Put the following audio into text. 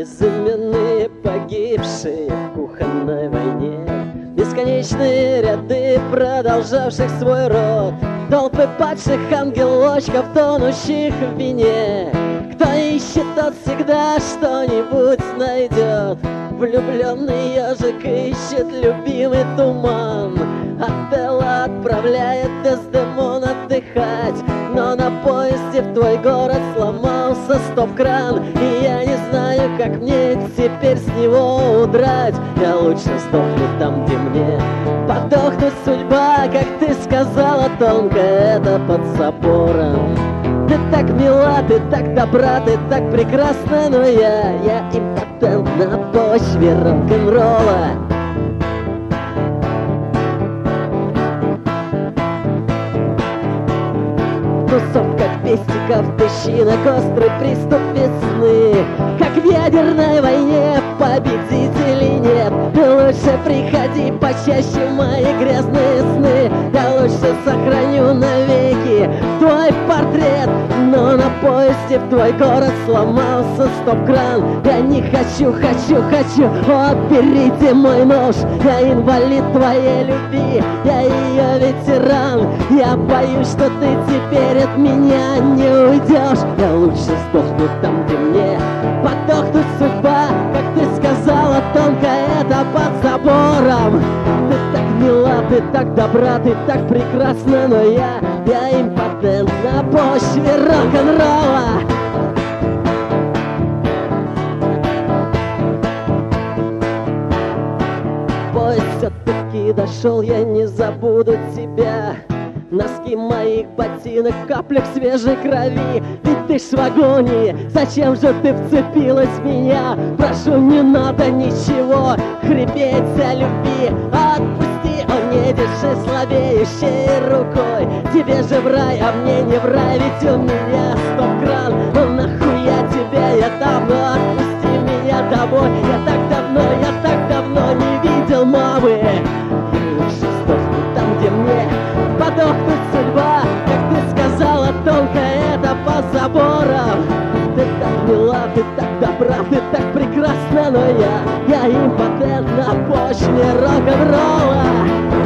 Безыменные погибшие в кухонной войне, бесконечные ряды продолжавших свой род, толпы падших ангелочков, тонущих в вине. Кто ищет, тот всегда что-нибудь найдет. Влюбленный ежик ищет любимый туман. Отелло отправляет Дездемон отдыхать, но на поезде в твой город сломался стоп-кран. И я не знаю, как мне теперь с него удрать. Я лучше сдохну там, где мне подохнуть судьба. Как ты сказала, тонко, это под забором. Ты так мила, ты так добра, ты так прекрасна, но я импотент на почве рок-н-ролла. Тусовка пестиков, тыщинок, острый приступ весны. Как в ядерной войне, победителей нет. Ты лучше приходи почаще в мои грязные сны. Я лучше сохраню навеки твой портрет. Но на поезде в твой город сломался стоп-кран. Я не хочу, отберите мой нож. Я инвалид твоей любви, я ее ветеран. Я боюсь, что ты теперь от меня не уйдешь. Я лучше сдохну там, где мне подохнуть судьба. Как ты сказала, тонко, это под забором. Ты так мила, ты так добра, ты так прекрасна, но я импотент на почве рок-н-ролла. Поезд все-таки дошел, я не забуду тебя. Носки моих ботинок в каплях свежей крови. Ведь ты ж в агонии, зачем же ты вцепилась в меня? Прошу, не надо ничего хрипеть о любви. Отпусти, о, не держи слабеющей рукой. Тебе же в рай, а мне не в рай, ведь у меня стоп-кран. Ну нахуя тебя, я давно, отпусти меня домой. Я так давно не видел мамы. Я лучше сдохну там, где мне подохнуть судьба. Как ты сказала, тонко, это по заборам. Ты так мила, ты так добра, ты так прекрасна, но я импотент на почве рок-н-ролла.